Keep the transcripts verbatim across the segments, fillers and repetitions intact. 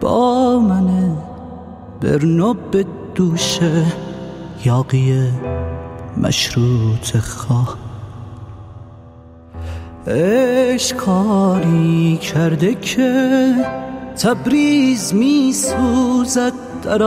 با منه، برنو به دوشه یاقی مشروط خواه. عشق کاری کرده که تبریز می سوزد در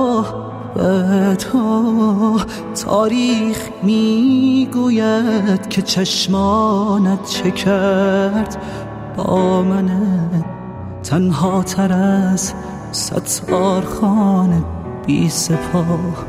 آهوتها. تاریخ می گوید که چشمانت چه کرد با منه، تنها تر از ستارخانه بی سپاه.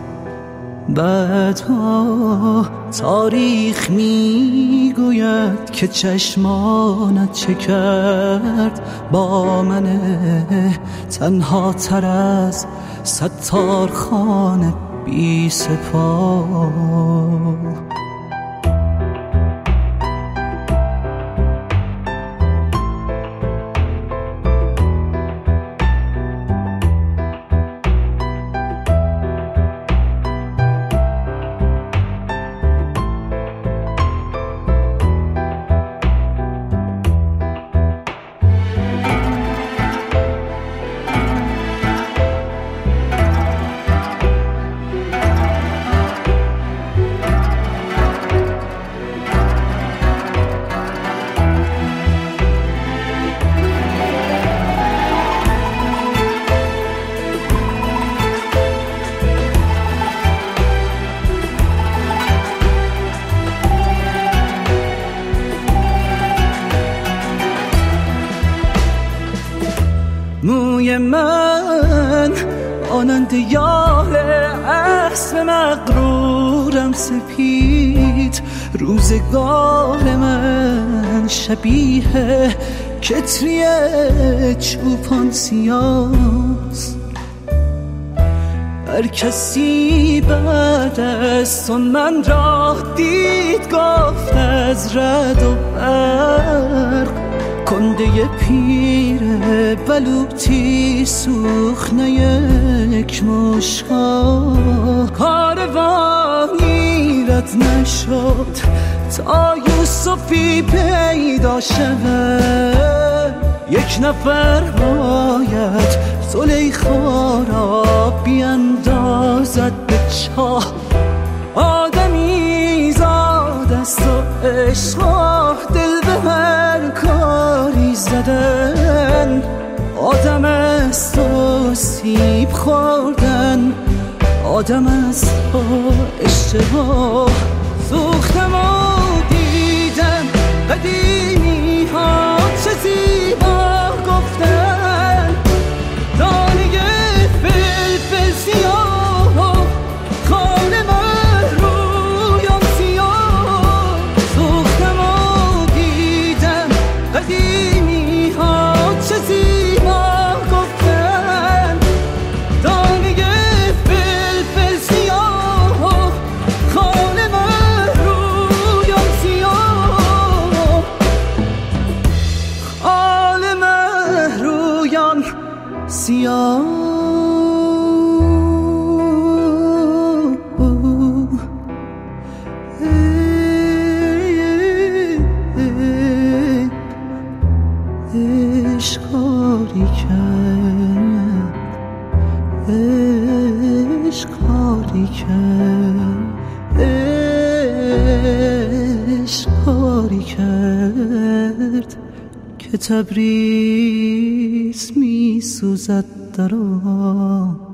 بعدها تاریخ می گوید که چشمانت چه کرد با منه، تنها تر از ستارخانه بی سپاه. موی من آنند یال اسب مغرورم سپید، روزگار من شبیه کتری چوپان سیاست. هر کسی بعد از من را دید گفت از رد و برق، کنده پیر بلوطی سوخنه یک مشکا. کاروانی رد نشد تا یوسفی پیدا شود، یک نفر باید زلیخا را بیندازد به چاه. آدمی زاد است و عشق دل به هر کاری زدن، آدم است و سیب خوردن، آدم است و اشتباه. سوختم و دیدم قدیمی ها چه زیبا گفتن، دانه فلفل سیاه خال من رویم سیاه. سوختم و دیدم قدیمی ها چه زیبا گفتن، دانه فلفل سیاه خال من رویم سیاه. خال من رویم سیاه. عشق کاری کرد، عشق کاری کرد، عشق کاری کرد که تبریز می سوزد در آن